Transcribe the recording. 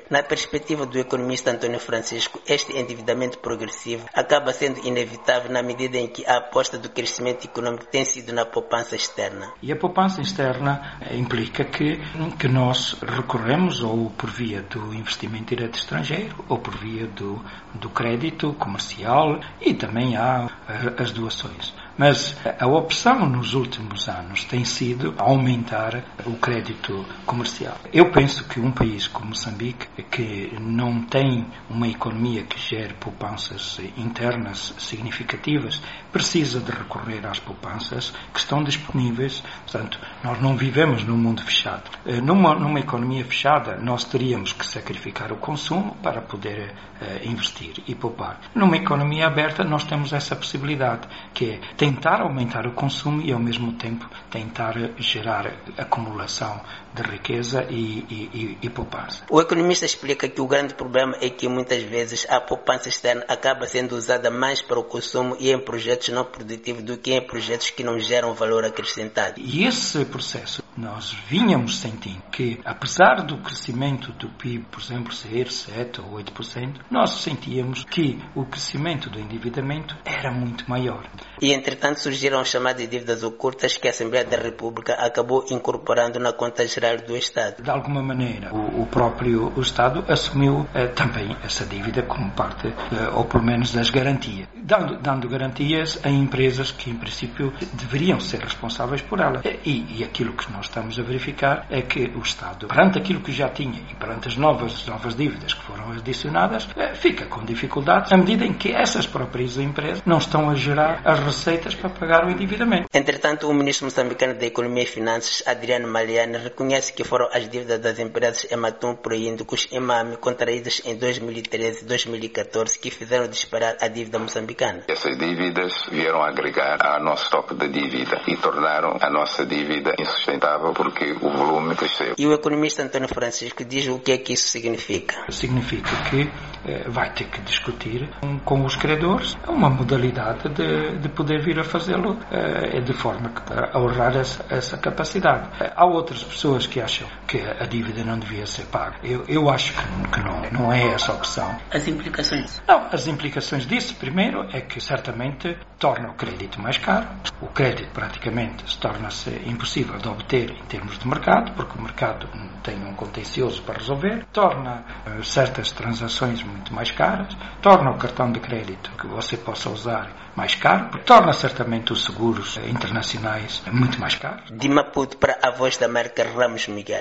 Na perspectiva do economista António Francisco, este endividamento progressivo acaba sendo inevitável na medida em que a aposta do crescimento econômico tem sido na poupança externa. E a poupança externa implica que nós recorremos ou por via do investimento direto estrangeiro ou por via do crédito comercial e também há as doações. Mas a opção nos últimos anos tem sido aumentar o crédito comercial. Eu penso que um país como Moçambique, que não tem uma economia que gere poupanças internas significativas, precisa de recorrer às poupanças que estão disponíveis. Portanto, nós não vivemos num mundo fechado. Numa economia fechada, nós teríamos que sacrificar o consumo para poder investir e poupar. Numa economia aberta, nós temos essa possibilidade, que é tentar aumentar o consumo e, ao mesmo tempo, tentar gerar acumulação de riqueza e poupança. O economista explica que o grande problema é que, muitas vezes, a poupança externa acaba sendo usada mais para o consumo e em projetos não produtivos do que em projetos que não geram valor acrescentado. E esse processo, nós vínhamos sentindo que, apesar do crescimento do PIB, por exemplo, ser 7% ou 8%, nós sentíamos que o crescimento do endividamento era muito maior. E, entretanto, surgiram as chamadas dívidas ocultas que a Assembleia da República acabou incorporando na conta geral do Estado. De alguma maneira, o próprio Estado assumiu também essa dívida como parte, ou pelo menos, das garantias. Dando garantias a empresas que, em princípio, deveriam ser responsáveis por ela. E aquilo que nós estamos a verificar é que o Estado, perante aquilo que já tinha e perante as novas dívidas que foram adicionadas, fica com dificuldades à medida em que essas próprias empresas não estão a gerar as receitas para pagar o endividamento. Entretanto, o ministro moçambicano da Economia e Finanças, Adriano Maliani, reconhece que foram as dívidas das empresas Ematum, Proíndicos e Mami contraídas em 2013 e 2014 que fizeram disparar a dívida moçambicana. Essas dívidas vieram agregar ao nosso estoque de dívida e tornaram a nossa dívida insustentável porque o volume cresceu. E o economista António Francisco diz o que é que isso significa. Significa que vai ter que discutir com os credores uma modalidade de poder vir a fazê-lo de forma a honrar essa capacidade. Há outras pessoas que acham que a dívida não devia ser paga. Eu acho que não é essa a opção. As implicações? Não, as implicações disso, primeiro, é que certamente torna o crédito mais caro. O crédito praticamente se torna-se impossível de obter em termos de mercado, porque o mercado tem um contencioso para resolver, torna certas transações muito mais caras, torna o cartão de crédito que você possa usar mais caro, torna certamente os seguros internacionais muito mais caros. De Maputo para a Voz da América, Ramos Miguel.